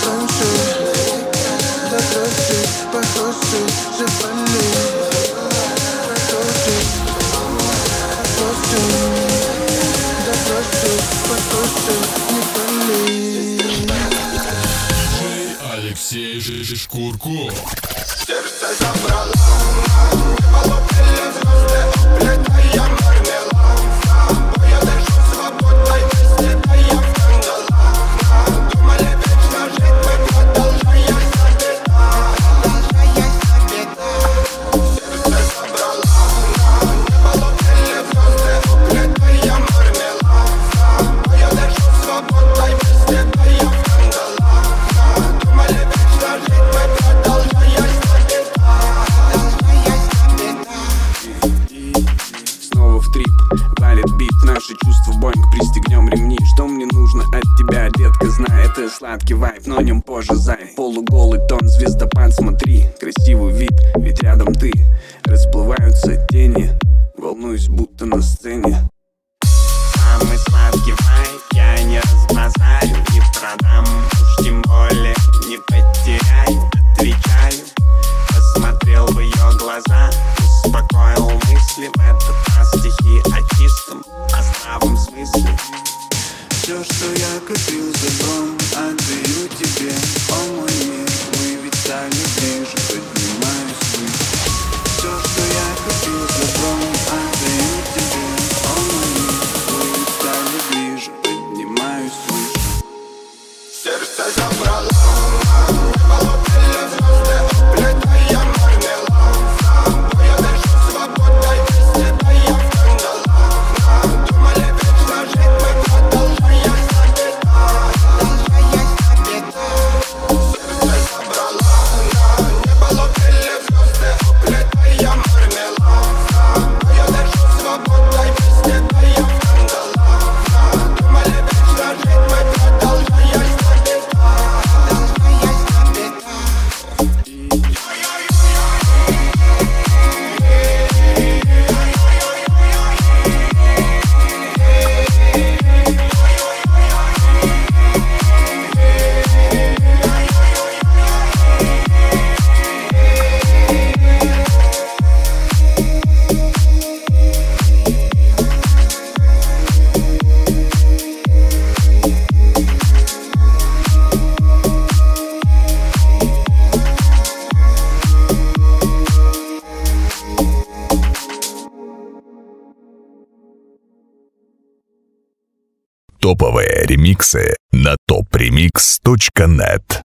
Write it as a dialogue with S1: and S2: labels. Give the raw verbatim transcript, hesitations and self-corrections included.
S1: Алексей Шкурков.
S2: Сердце забрала, небо лупили звезды, облетая мармелад. Я дышу свободной песни, да я в кандалах. Думали вечно жить мы, продолжая собирать, продолжая собирать. Сердце забрала, небо лупили звезды, облетая мармелад. Я дышу свободной песни, да я в кандалах. Думали вечно жить мы, продолжая собирать.
S3: Снова в трип, валит бит, наши чувства боинг, пристегнем ремни. Что мне нужно от тебя, детка, знай, это сладкий вайб, но о нем позже, зай. Полуголый тон, звездопад, смотри, красивый вид, ведь рядом ты. Расплываются тени, волнуюсь, будто на сцене. Самый сладкий вайб, я не разбазарю, не продам, уж тем более не потеряю, отвечаю. Посмотрел в ее глаза, успокоил мысли. В этот раз стихи о чистом, о здравом смысле. Все, что я копил добром, отдаю тебе, о мой мир. Мы ведь стали ближе, поднимаюсь выше. Все, что я копил добром, отдаю тебе, о мой мир. Мы ведь стали ближе, поднимаюсь выше.
S2: Сердце забрала, небо лупили звезды, облетая мармелад. Я дышу свободной песни, да я в кандалах. Думали вечно жить мы, продолжая собирать, продолжая собирать. Сердце забрала, небо лупили звезды, облетая мармелад. Я дышу свободной песни, да я в кандалах. Думали вечно жить мы, продолжая собирать.
S4: Топовые ремиксы на топ ремикс точка нет.